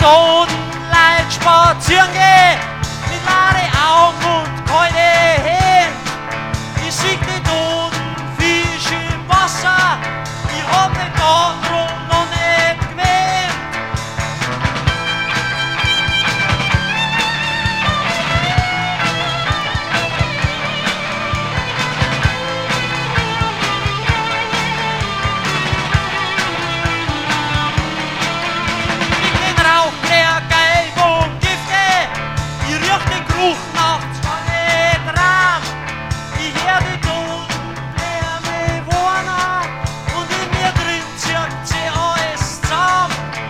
Sonnenlicht spazieren gehen, mit leeren Augen und kalte Hände. Ich sieg die toten Fische im Wasser, ich hab mich darum noch nicht gewöhnt. Ich den Rauch leer, gelb und Gifte, ich riech den Geruch nach Zwange dran. Ich hör die Toten Lärme warnen und in mir drin zirkt sie alles zusammen.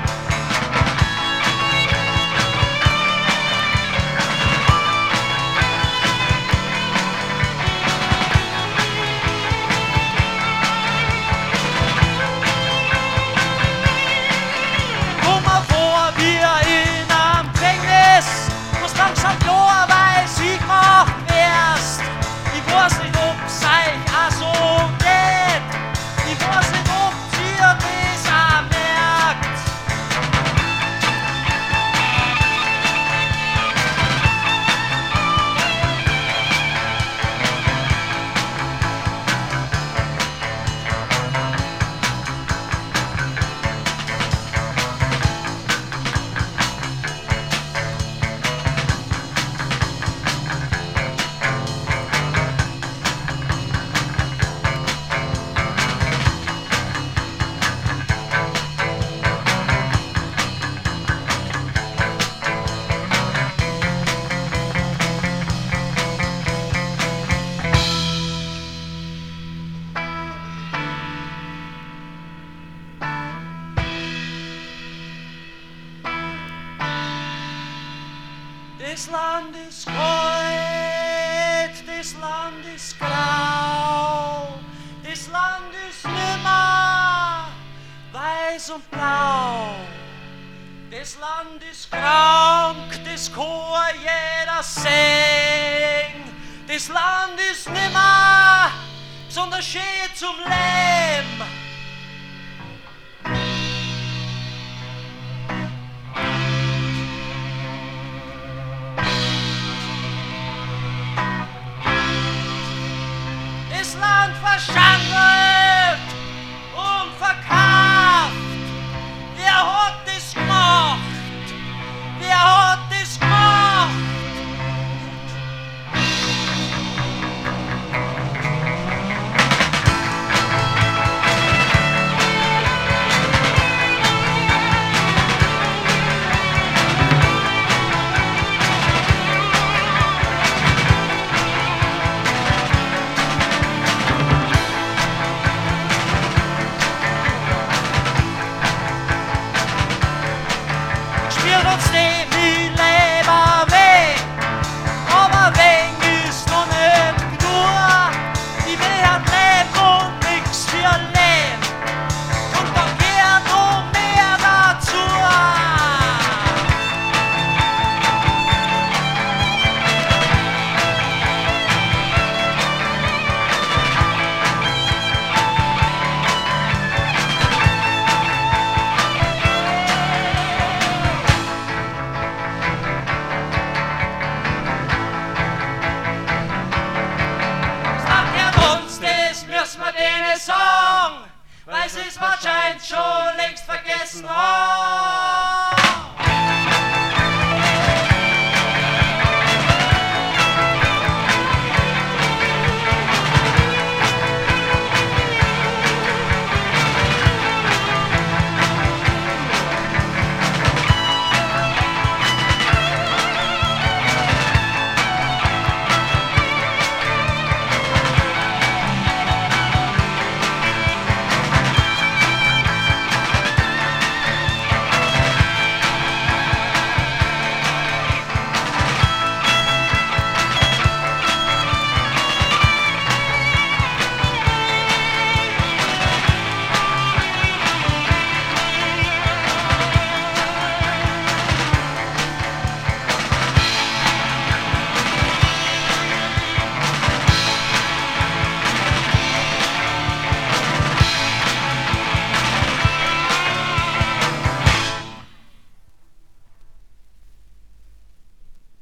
Komm mal vor, wir in einem Gefängnis, was langsam klar weiß, ich gemacht wärst. Ich weiß nicht, ob's euch auch so geht. Ich weiß nicht, ob ihr das auch merkt. Das Land ist kalt, das Land ist grau, das Land ist nimmer weiß und blau. Das Land ist krank, das kann jeder sehen. Das Land ist nimmer besonders schön zum Leben. Das Land verschandelt und verkauft. Wer hat das gemacht? Wer hat das gemacht? Spiel trotzdem die Leber weg, aber wenig ist noch nicht genug. Die will hat Leben und nix für Leben, und da gehört noch mehr dazu. Müssen wir denen sagen, weil sie es wahrscheinlich schon längst vergessen haben.